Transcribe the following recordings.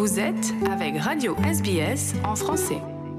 Vous êtes avec Radio SBS en français.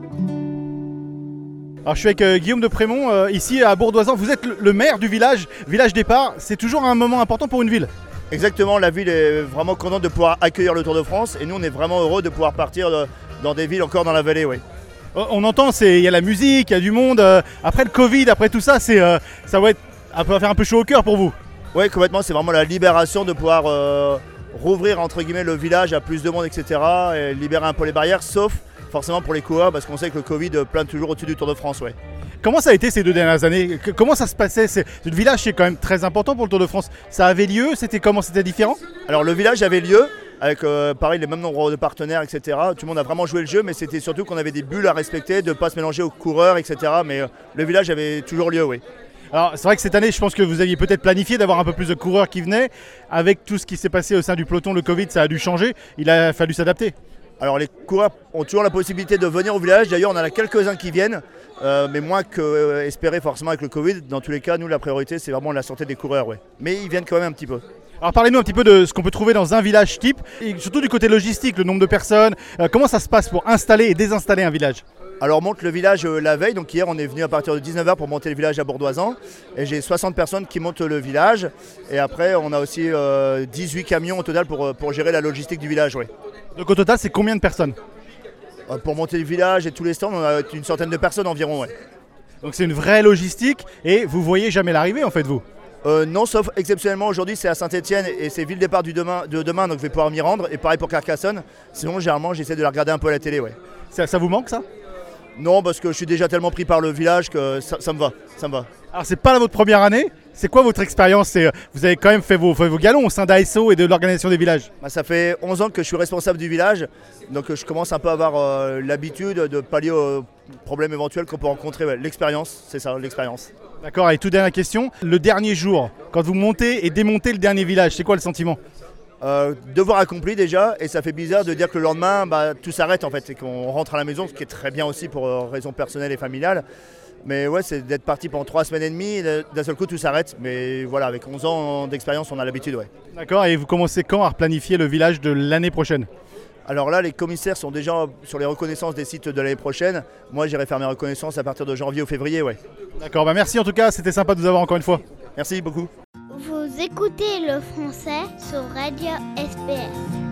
Alors je suis avec Guillaume de Prémont, ici à Bourdoisan. Vous êtes le maire du village départ. C'est toujours un moment important pour une ville. Exactement, la ville est vraiment contente de pouvoir accueillir le Tour de France et nous on est vraiment heureux de pouvoir partir dans des villes encore dans la vallée. Oui. On entend, il y a la musique, il y a du monde. Après le Covid, après tout ça, ça va faire un peu chaud au cœur pour vous. Oui, complètement, c'est vraiment la libération de pouvoir rouvrir entre guillemets le village à plus de monde, etc. Et libérer un peu les barrières, sauf forcément pour les coureurs parce qu'on sait que le Covid plane toujours au-dessus du Tour de France. Ouais. Comment ça a été ces 2 dernières années? Comment ça se passait? Le village, c'est quand même très important pour le Tour de France. Ça avait lieu? C'était différent? Alors le village avait lieu avec pareil les mêmes nombres de partenaires, etc. Tout le monde a vraiment joué le jeu, mais c'était surtout qu'on avait des bulles à respecter, de ne pas se mélanger aux coureurs, etc. Mais le village avait toujours lieu, oui. Alors c'est vrai que cette année, je pense que vous aviez peut-être planifié d'avoir un peu plus de coureurs qui venaient. Avec tout ce qui s'est passé au sein du peloton, le Covid, ça a dû changer. Il a fallu s'adapter. Alors les coureurs ont toujours la possibilité de venir au village. D'ailleurs, on en a quelques-uns qui viennent, mais moins qu'espéré forcément avec le Covid. Dans tous les cas, nous, la priorité, c'est vraiment la santé des coureurs. Ouais. Mais ils viennent quand même un petit peu. Alors parlez-nous un petit peu de ce qu'on peut trouver dans un village type, et surtout du côté logistique, le nombre de personnes. Comment ça se passe pour installer et désinstaller un village? Alors on monte le village la veille, donc hier on est venu à partir de 19h pour monter le village à Bourdoisan. Et j'ai 60 personnes qui montent le village. Et après on a aussi 18 camions au total pour gérer la logistique du village. Ouais. Donc au total c'est combien de personnes? Pour monter le village et tous les stands, on a une centaine de personnes environ. Ouais. Donc c'est une vraie logistique et vous voyez jamais l'arrivée en fait vous? Non, sauf exceptionnellement aujourd'hui c'est à Saint-Etienne et c'est ville départ de demain, donc je vais pouvoir m'y rendre. Et pareil pour Carcassonne, sinon généralement j'essaie de la regarder un peu à la télé. Ouais. Ça vous manque ça? Non, parce que je suis déjà tellement pris par le village que ça me va. Alors c'est pas votre première année, c'est quoi votre expérience? Vous avez quand même fait vos galons au sein d'ASO et de l'organisation des villages. Ça fait 11 ans que je suis responsable du village, donc je commence un peu à avoir l'habitude de pallier aux problèmes éventuels qu'on peut rencontrer. Ouais, l'expérience, c'est ça, l'expérience. D'accord, et toute dernière question, le dernier jour, quand vous montez et démontez le dernier village, c'est quoi le sentiment? Devoir accompli déjà, et ça fait bizarre de dire que le lendemain tout s'arrête en fait et qu'on rentre à la maison, ce qui est très bien aussi pour raisons personnelles et familiales. Mais ouais, c'est d'être parti pendant 3 semaines et demie, d'un seul coup tout s'arrête. Mais voilà, avec 11 ans d'expérience, on a l'habitude. Ouais. D'accord, et vous commencez quand à replanifier le village de l'année prochaine? Alors là, les commissaires sont déjà sur les reconnaissances des sites de l'année prochaine. Moi, j'irai faire mes reconnaissansances à partir de janvier ou février. Ouais. D'accord, merci en tout cas, c'était sympa de vous avoir encore une fois. Merci beaucoup. Vous écoutez le français sur Radio SBS.